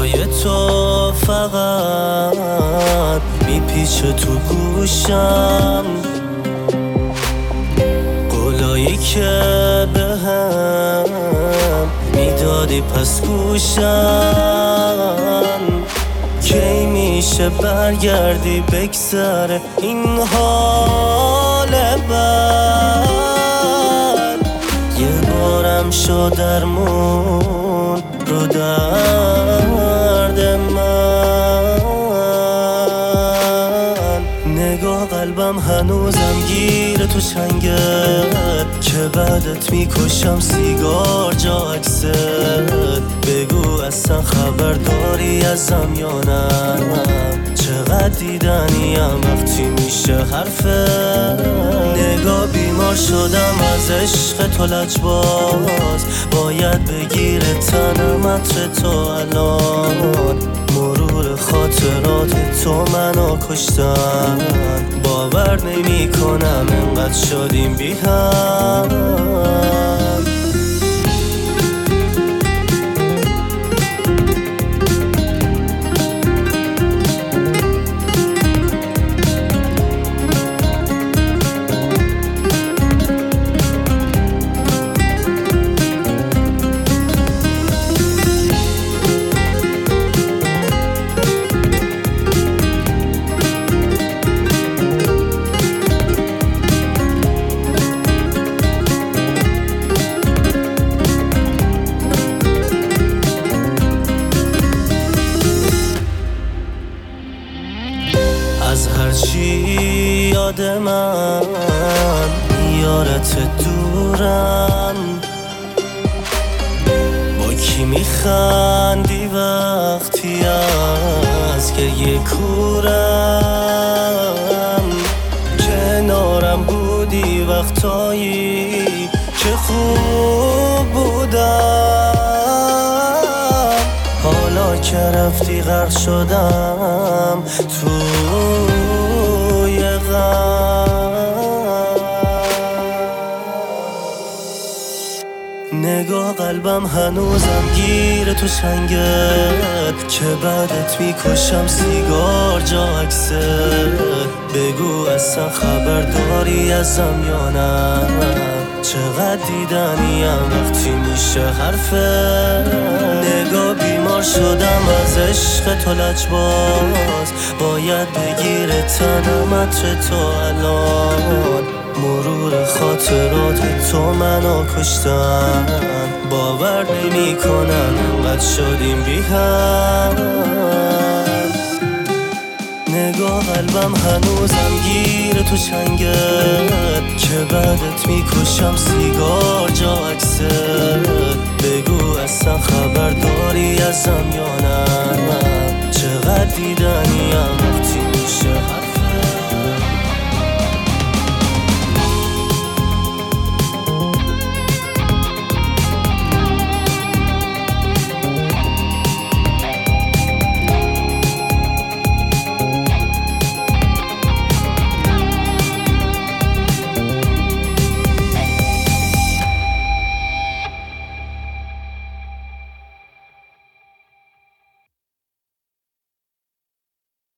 صدای تو فقط میپیچه تو گوشم، قولایی که بهم میدادی پس گوشم. کی میشه برگردی بگذره این حال بد؟ یه بارم شد درمون رو درد من. نگاه قلبم هنوزم گیر تو چنگت، که بعدت میکشم سیگار جا عکست. بگو اصلا خبر داری ازم یا نه؟ چقدر دیدنیم وقتی میشه حرفت. نگاه بیمار شدم از عشق تو لجباز، باید بگیره تن متر تو الان. مرور خاطرات تو منو کشتن، باور نمی کنم انقدر شدیم بی هم. از هرچی یاد من یارت دورم، با کی میخندی وقتی از گریه کورم؟ کنارم بودی وقتایی که خوب بودم، حالا که رفتی غرق شدم توی غم. نگاه قلبم هنوزم گیر تو چنگت، که بعدت میکشم سیگار جا عکست. بگو اصلا خبر داری ازم یا نه؟ چقدر دیدنیم وقتی میشه حرفت. نگاه بیمار شدم از عشق تو لجباز، باید بگیره تن متر تو الان. مرور خاطرات تو منو کشتن، باور نمی کنم انقدر شدیم بی هم. نگاه قلبم هنوزم گیر تو چنگت، که بعدت میکشم سیگار جا عکست. بگو اصلا خبر داری ازم یا نه؟ چقدر دیدنیم وقتی میشه